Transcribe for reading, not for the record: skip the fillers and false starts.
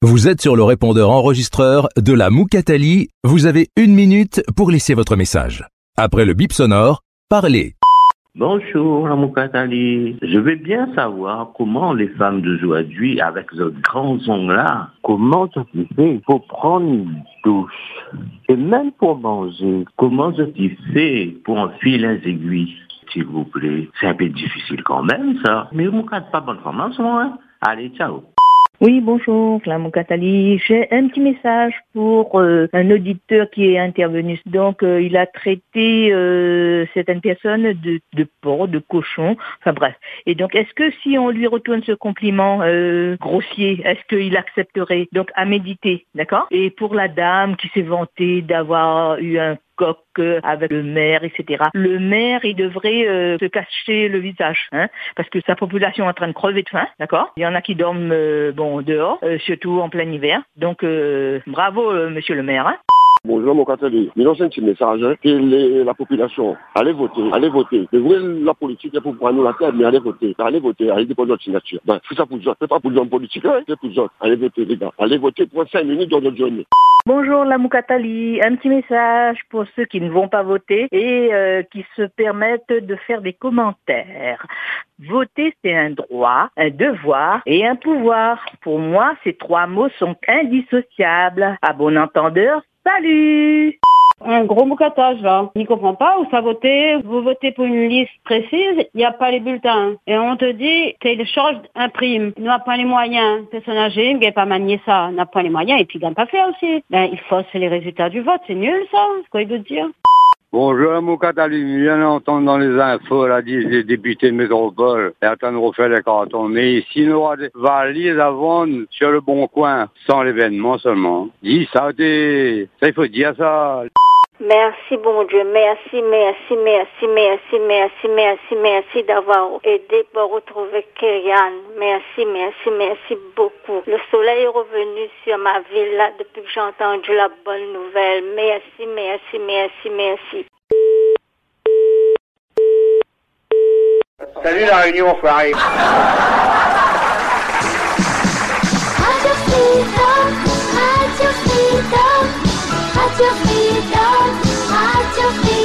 Vous êtes sur le répondeur enregistreur de la Moukatali. Vous avez 1 minute pour laisser votre message. Après le bip sonore, parlez. Bonjour, la Moukatali. Je veux bien savoir comment les femmes d'aujourd'hui, avec ce grand ongles-là, comment se fait pour prendre une douche et même pour manger. Comment se fait pour enfiler les aiguilles, s'il vous plaît. C'est un peu difficile quand même, ça. Mais Moukatali, pas bonne formation, hein. Allez, ciao. Oui, bonjour, la Moukatali. J'ai un petit message pour un auditeur qui est intervenu. Donc, il a traité certaines personnes de porc, de cochon, enfin bref. Et donc, est-ce que si on lui retourne ce compliment grossier, est-ce qu'il accepterait? Donc, à méditer, d'accord? Et pour la dame qui s'est vantée d'avoir eu un coq avec le maire, etc. Le maire, il devrait se cacher le visage, hein, parce que sa population est en train de crever de faim, d'accord? Il y en a qui dorment dehors, surtout en plein hiver. Donc, bravo, monsieur le maire. Hein. Bonjour mon Moukatali, il lance un petit message que la population, allez voter. C'est vrai la politique est pour prendre la tête, mais allez voter, allez déposer notre signature. Ben, c'est ça pour les autres, c'est pas pour les hommes politiques, hein, c'est pour les autres. Allez voter les gars, allez voter pour 5 minutes dans notre journée. Bonjour la Moukatali, un petit message pour ceux qui ne vont pas voter et qui se permettent de faire des commentaires. Voter, c'est un droit, un devoir et un pouvoir. Pour moi, ces 3 mots sont indissociables. À bon entendeur, salut! Un gros boucatage là. Il comprend pas où ça voter. Vous votez pour une liste précise, il n'y a pas les bulletins. Et on te dit, télécharge, imprime. Il n'a pas les moyens. Personne âgée, il ne gagne pas manier ça. Il n'a pas les moyens et puis il ne gagne pas faire aussi. Ben, il fausse les résultats du vote. C'est nul ça. C'est quoi il veut dire? Bonjour, Moukatali. Je viens d'entendre dans les infos, là, des députés de métropole, et attendre de refaire les cantons. Mais ici, nous avons des valises à vendre sur le bon coin, sans l'événement seulement. Dis ça, il faut dire ça. Merci, bon Dieu. Merci d'avoir aidé pour retrouver Kyrian. Merci beaucoup. Le soleil est revenu sur ma ville là depuis que j'ai entendu la bonne nouvelle. Merci. Salut la Réunion, enfoiré. Radio Freedom.